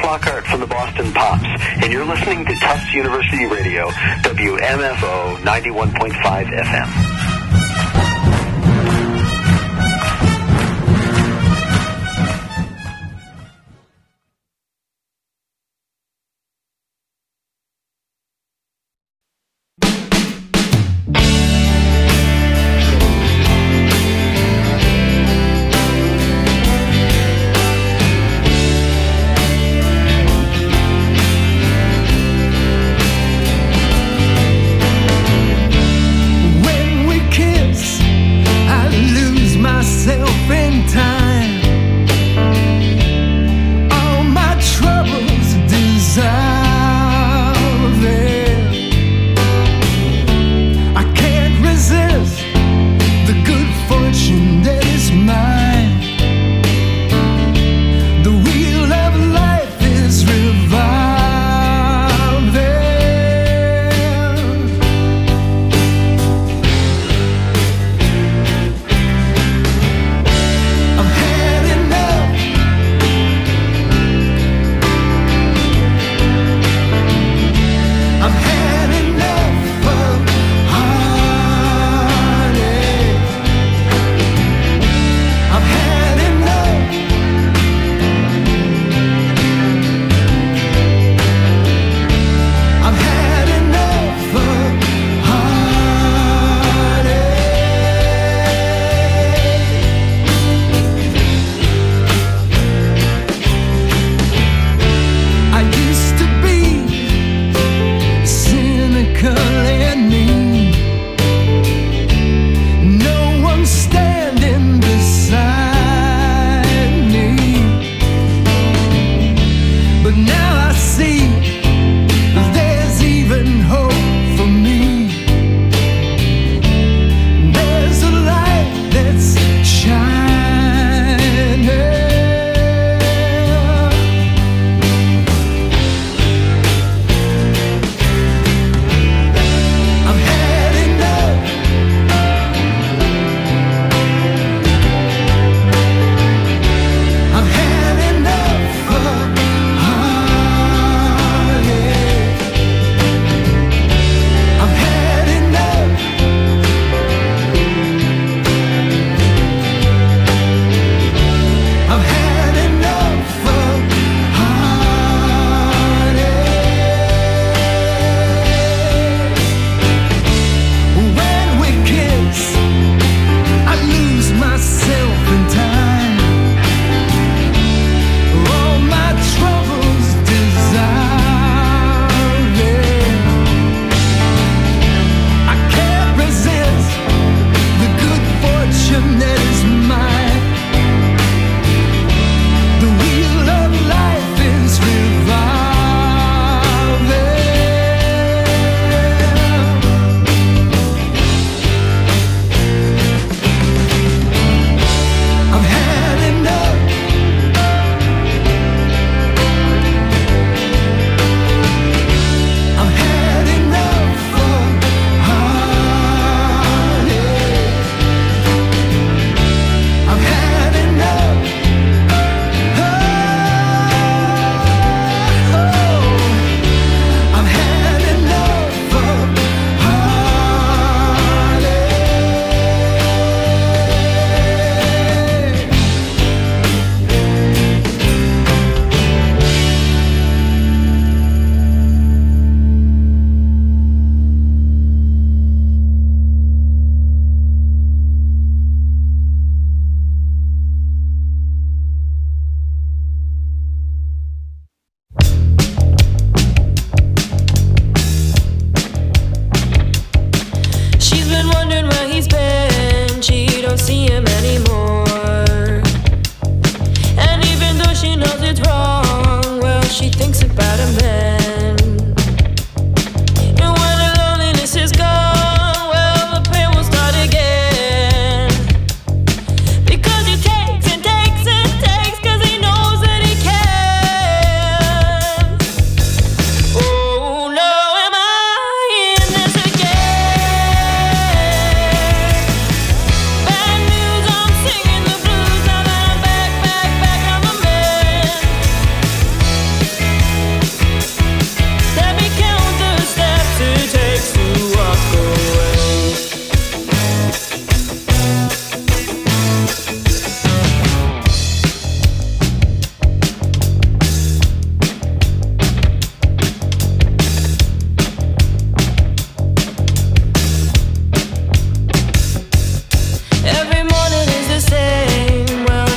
Flockhart from the Boston Pops, and you're listening to Tufts University Radio, WMFO 91.5 FM. When we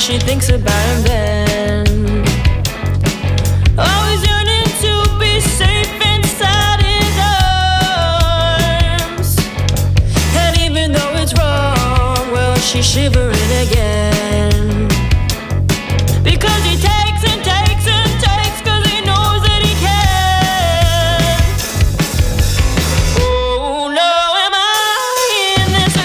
she thinks about him then. Always yearning to be safe inside his arms. And even though it's wrong, well, she's shivering again. Because he takes and takes and takes, 'cause he knows that he can. Oh no, am I in this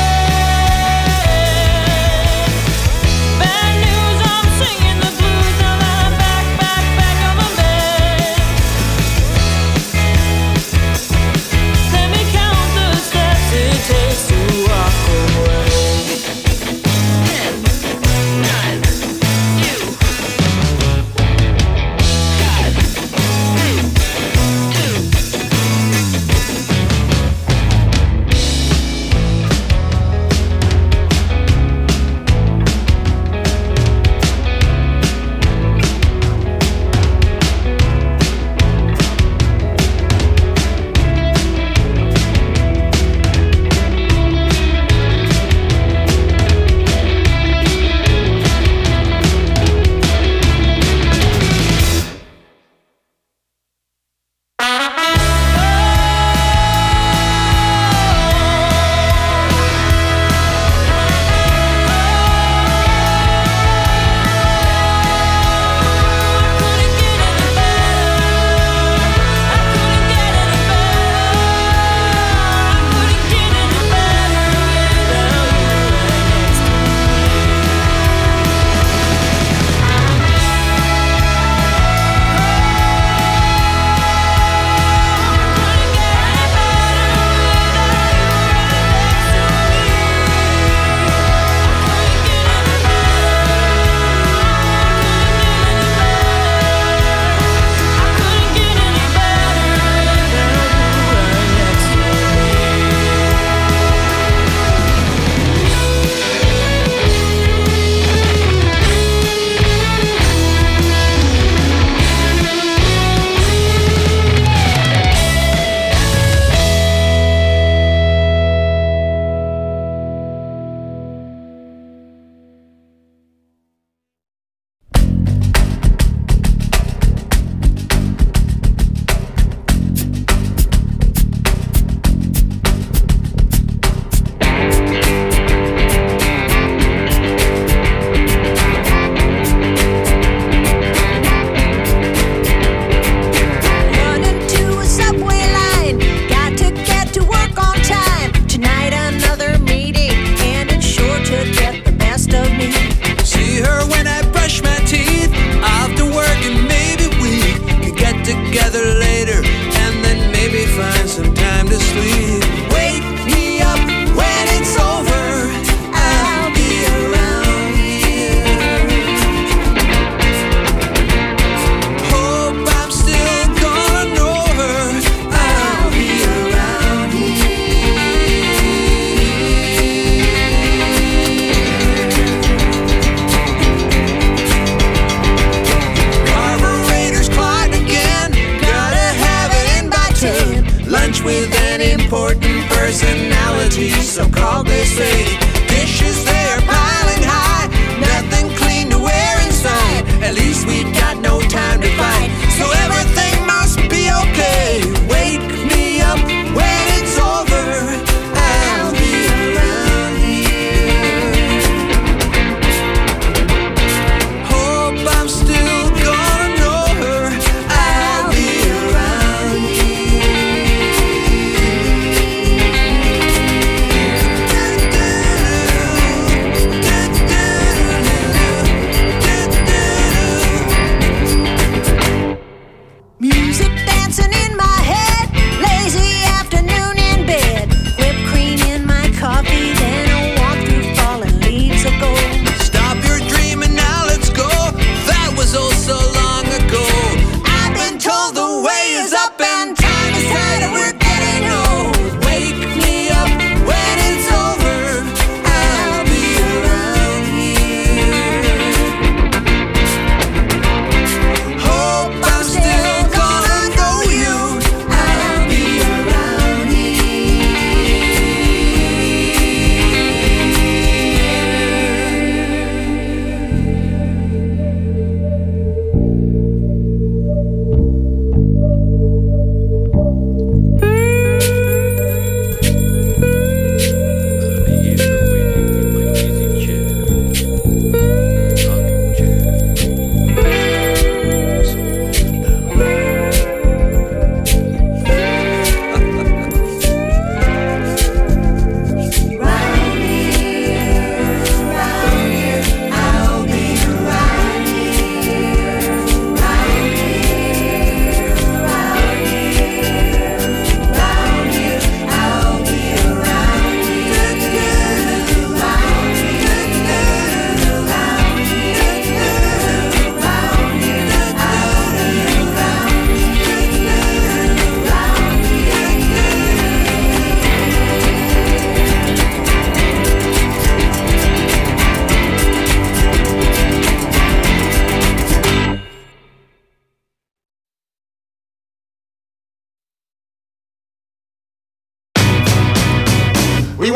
again? Bad news, I'm singing the blues. Now that I'm back on my bed. Let me count the steps it takes to walk away. 10, 9, you.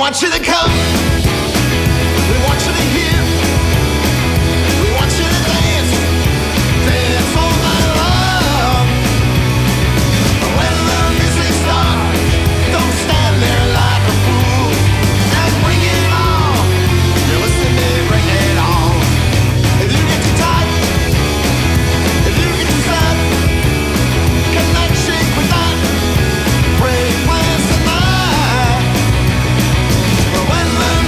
want you to come. We want you to hear. We want you to dance. Dance all night long. When the music starts, don't stand there like a fool. And bring it on. You listen to me, bring it on. If you get too tight, if you get too sad, cannot shake with that. Break plans tonight. When the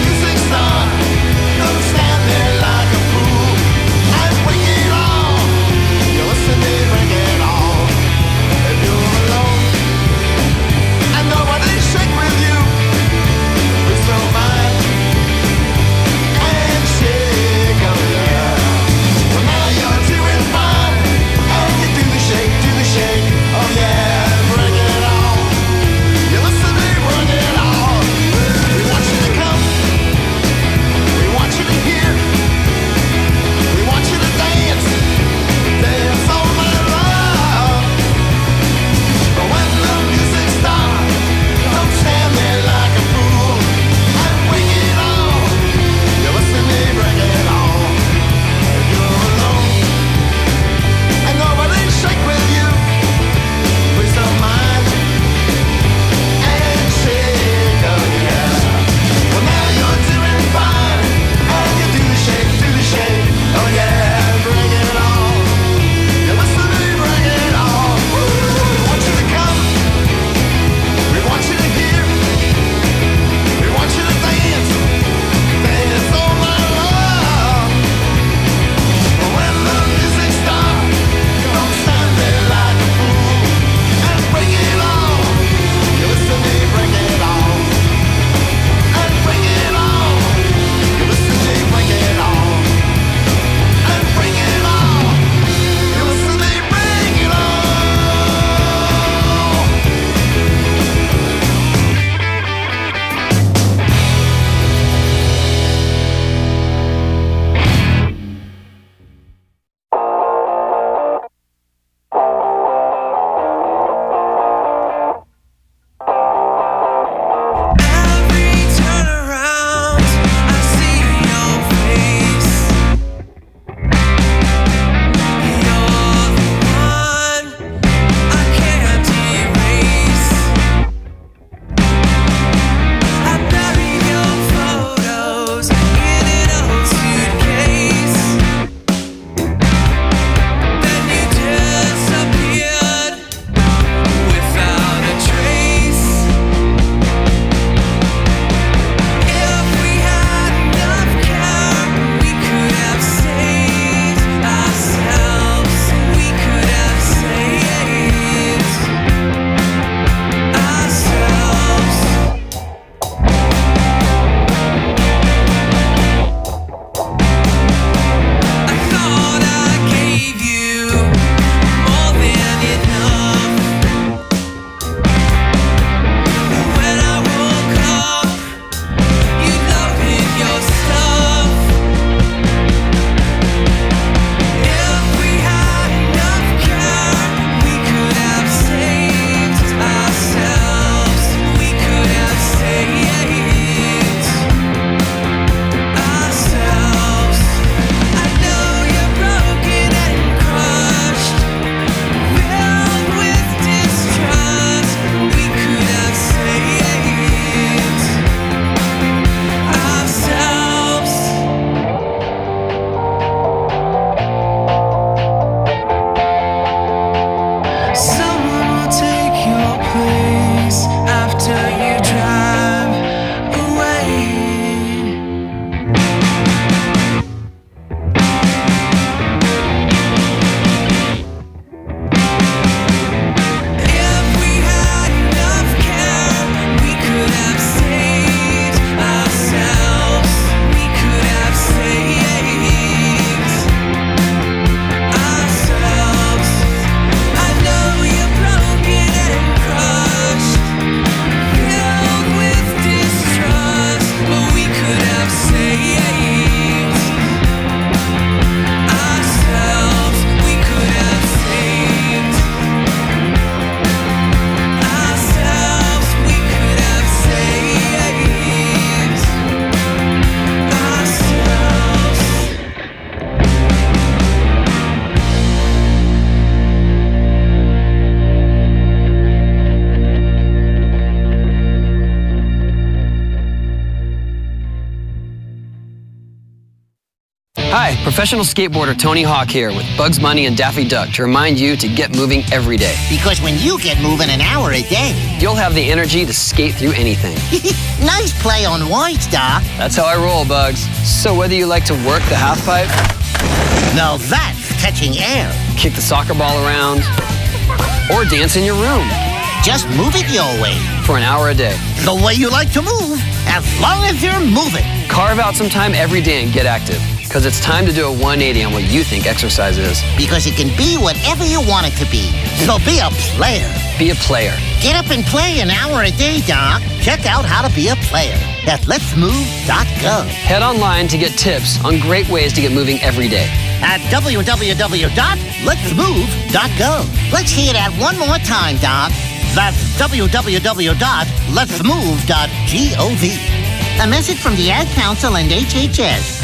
Hi, professional skateboarder Tony Hawk here with Bugs Bunny and Daffy Duck to remind you to get moving every day. Because when you get moving an hour a day, you'll have the energy to skate through anything. Nice play on words, Doc. That's how I roll, Bugs. So whether you like to work the half pipe, now that's catching air, kick the soccer ball around, or dance in your room, just move it your way. For an hour a day. The way you like to move, as long as you're moving. Carve out some time every day and get active. Because it's time to do a 180 on what you think exercise is. Because it can be whatever you want it to be. So be a player. Be a player. Get up and play an hour a day, Doc. Check out how to be a player at letsmove.gov. Head online to get tips on great ways to get moving every day. At www.letsmove.gov. Let's hear that one more time, Doc. That's www.letsmove.gov. A message from the Ad Council and HHS.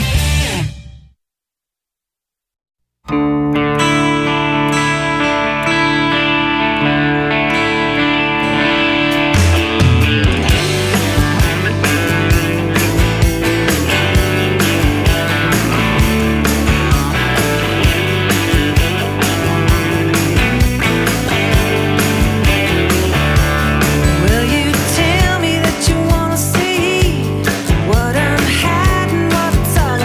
Tell me that you wanna see what I'm hiding, what it's all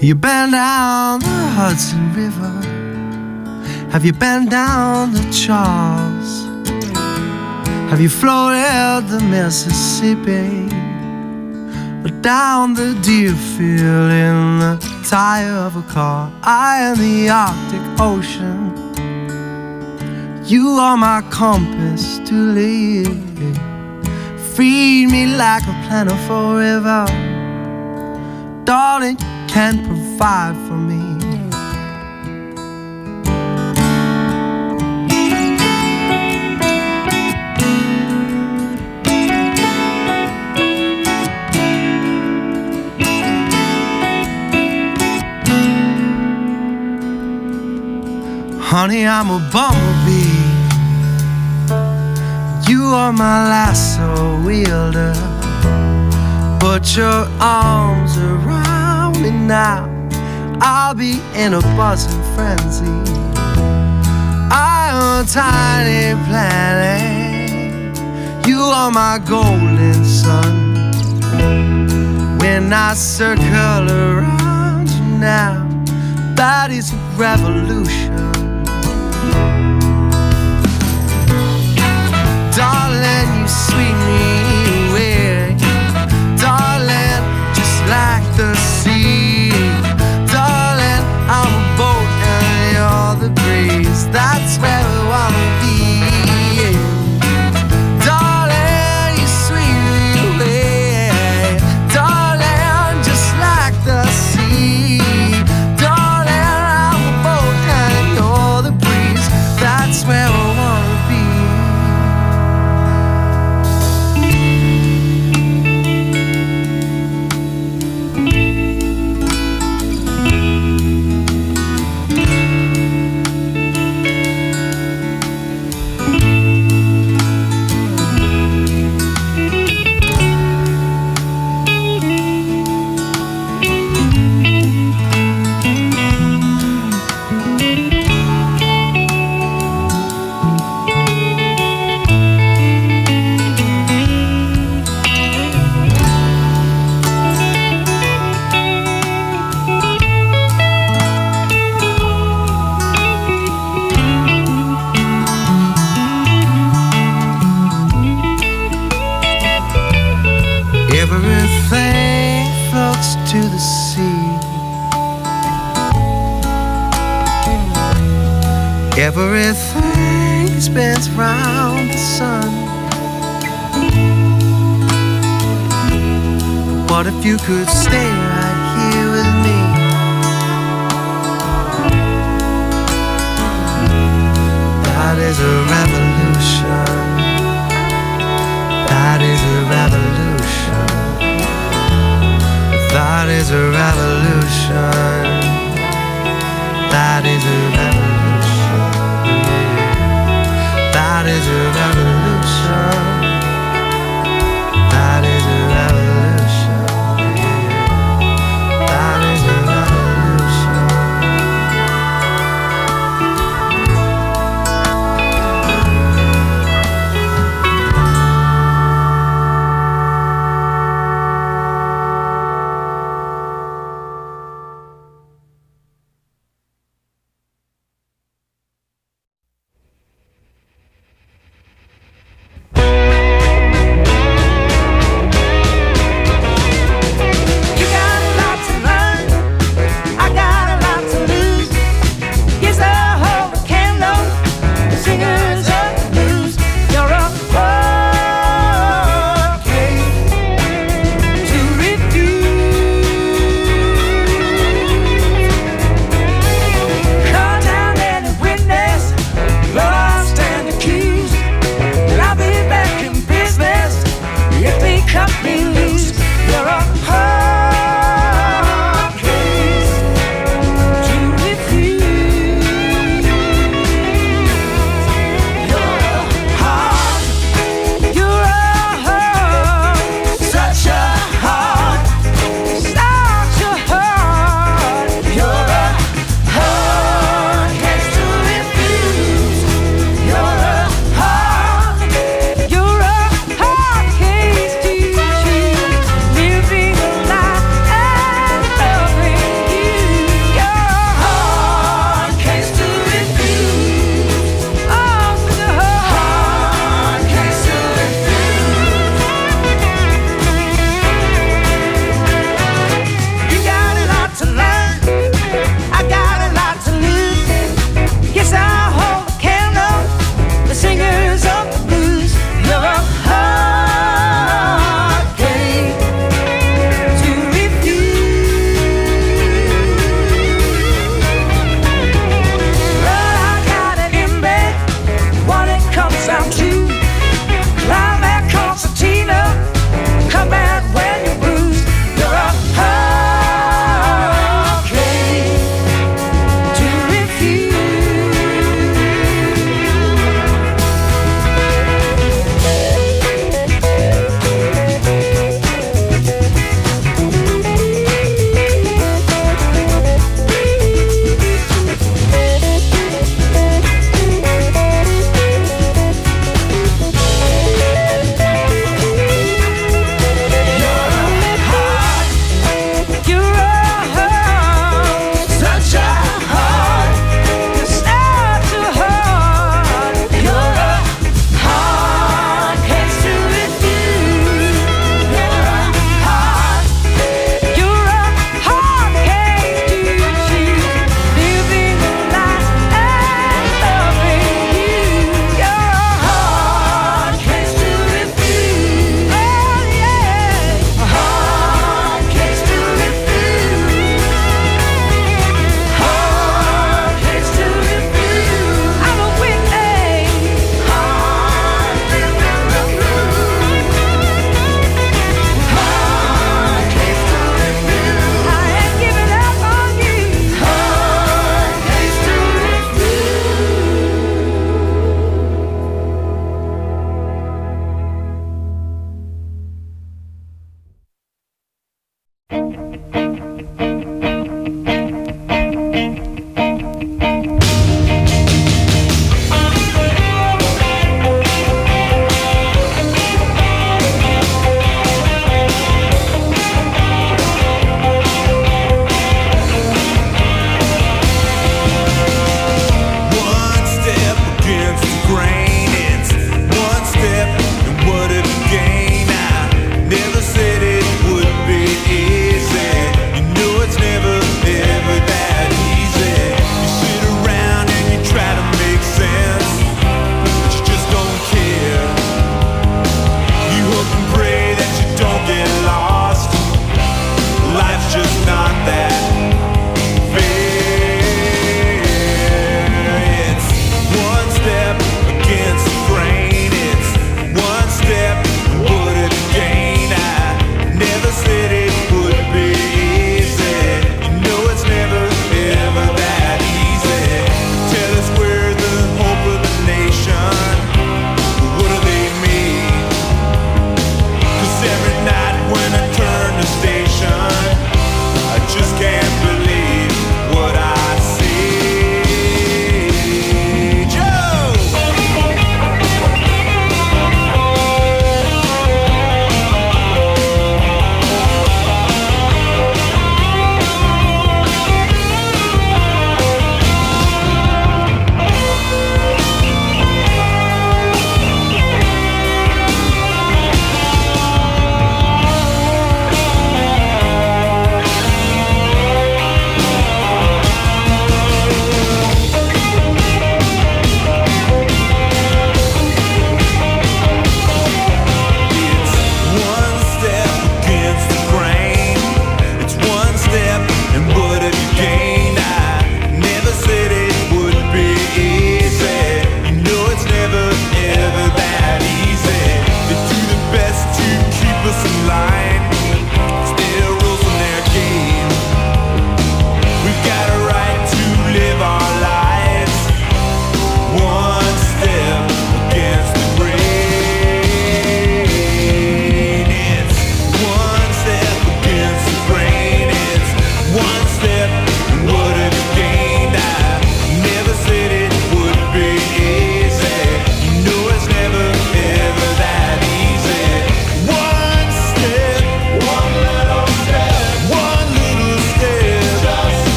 You been down the Hudson River? Have you been down the Charles? Have you floated the Mississippi? Or down the Deerfield in the tire of a car? I am the Arctic Ocean. You are my compass to live. Feed me like a plentiful river. Darling, you can provide for me. Honey, I'm a bumblebee. You are my lasso wielder. Put your arms around me now. I'll be in a buzzing frenzy. I am a tiny planet. You are my golden sun. When I circle around you now, that is a revolution. Darling, you sweep me away. Darling, just like the sea. Darling, I'm a boat and you're the breeze. That's where we wanna be. Darling, you sweep me away. Darling, just like the sea. Darling, I'm a boat and you're the breeze. That's where we wanna be. Everything floats to the sea. Everything spins round the sun. What if you could stay right here with me? That is a revolution. That is a revolution. That is a revolution. That is a revolution. That is a revolution. That is a revolution. That is a revolution.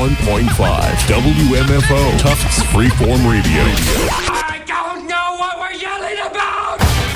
91.5 WMFO, Tufts Freeform Radio. I don't know what we're yelling about!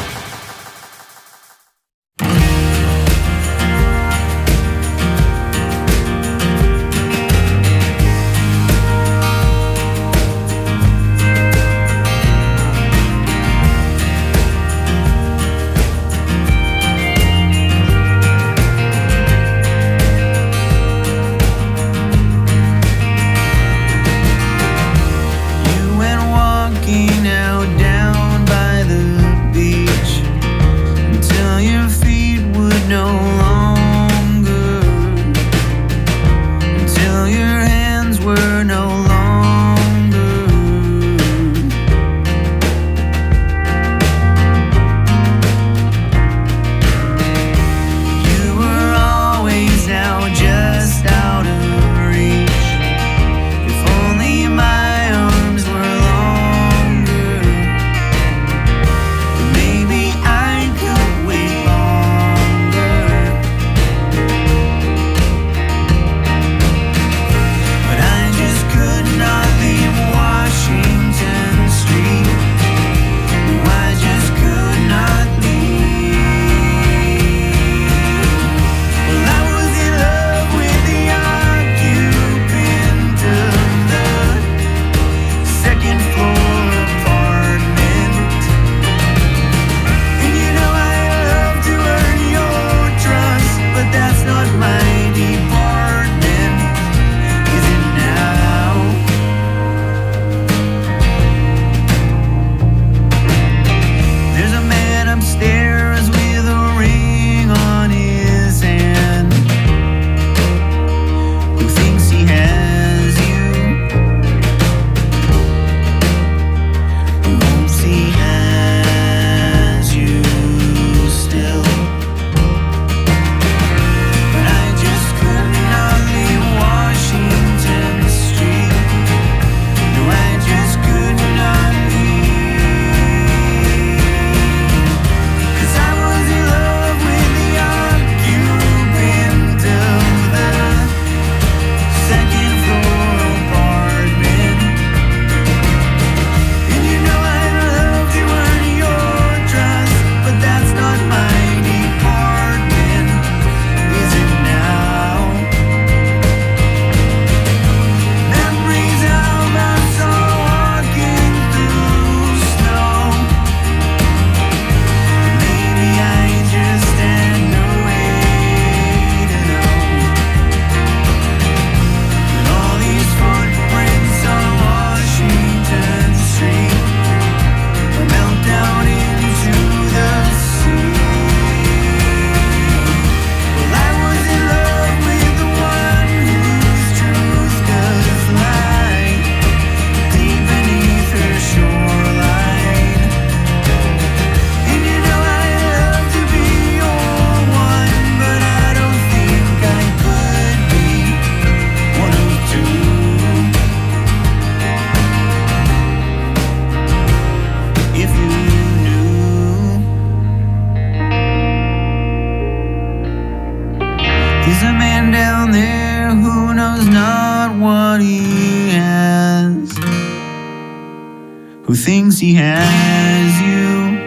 Who thinks he has you?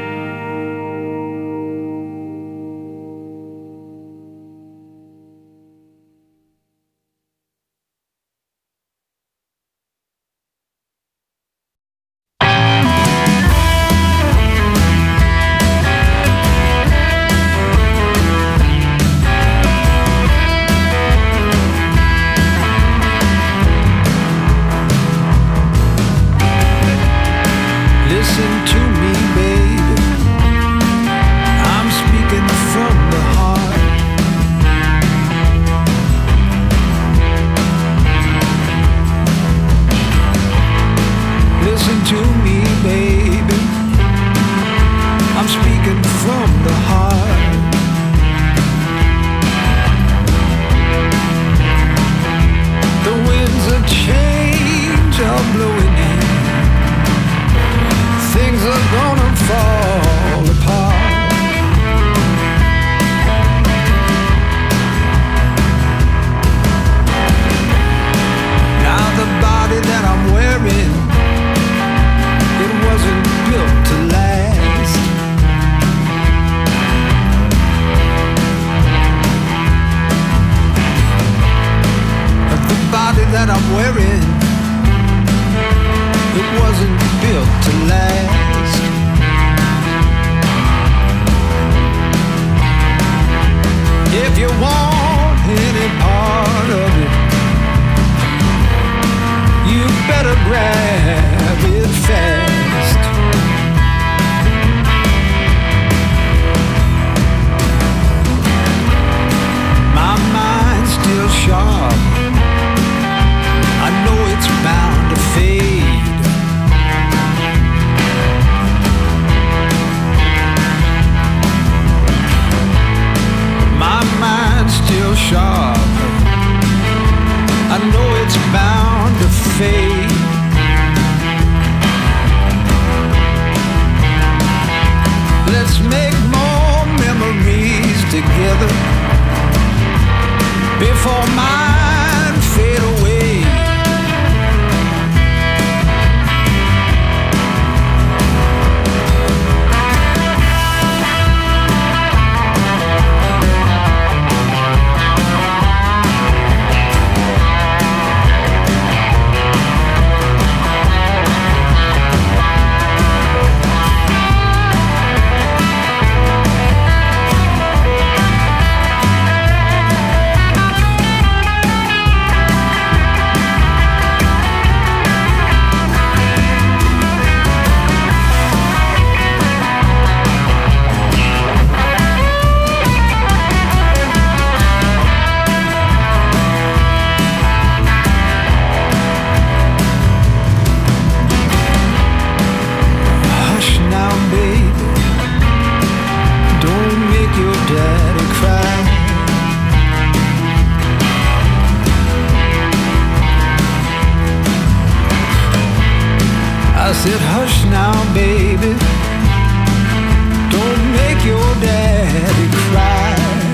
Listen to me, babe. any part of it, you better grab it fast. My mind's still sharp, I know it's bound to fade. My mind's still sharp, I know it's bound to fade. Let's make more memories together before mine fade away. I said, hush now, baby, don't make your daddy cry.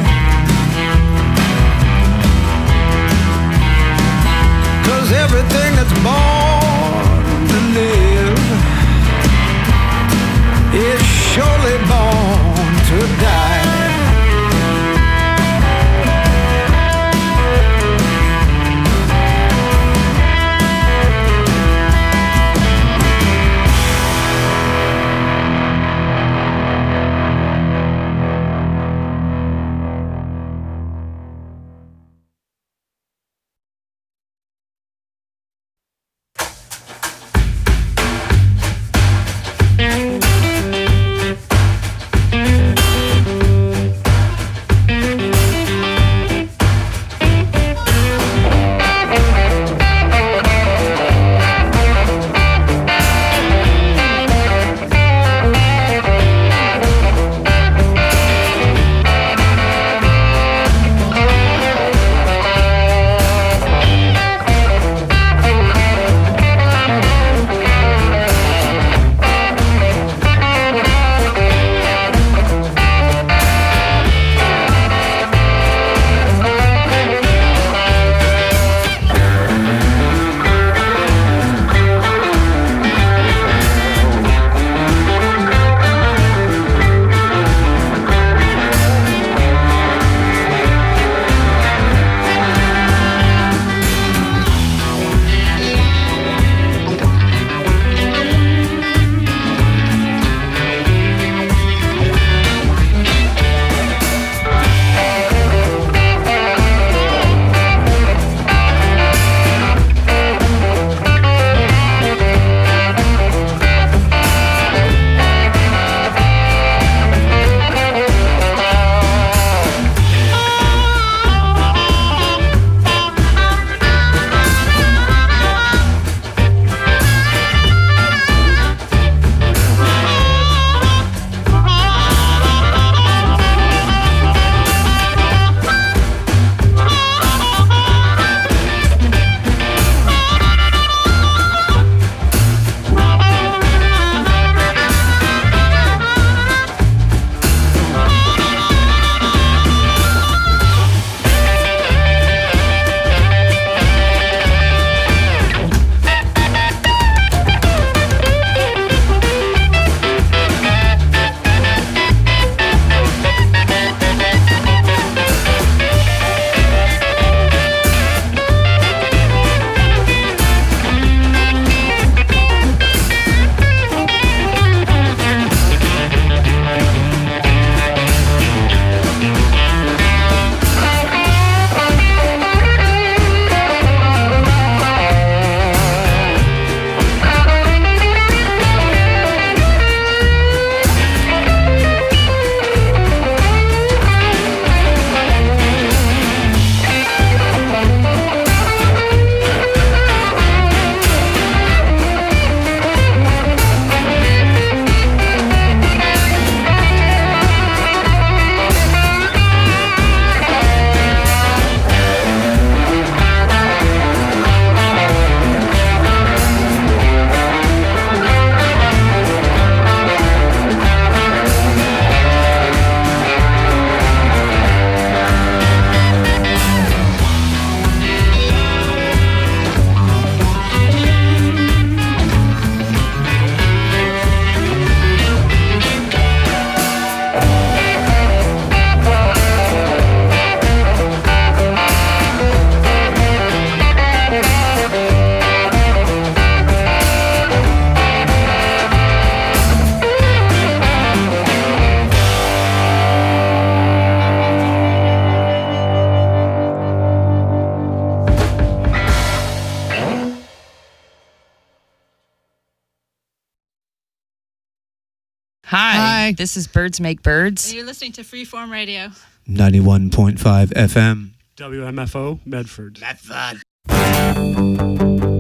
Cause everything that's born to live is surely born to die. Hi. This is Birds Make Birds. And you're listening to Freeform Radio. 91.5 FM. WMFO, Medford. Medford.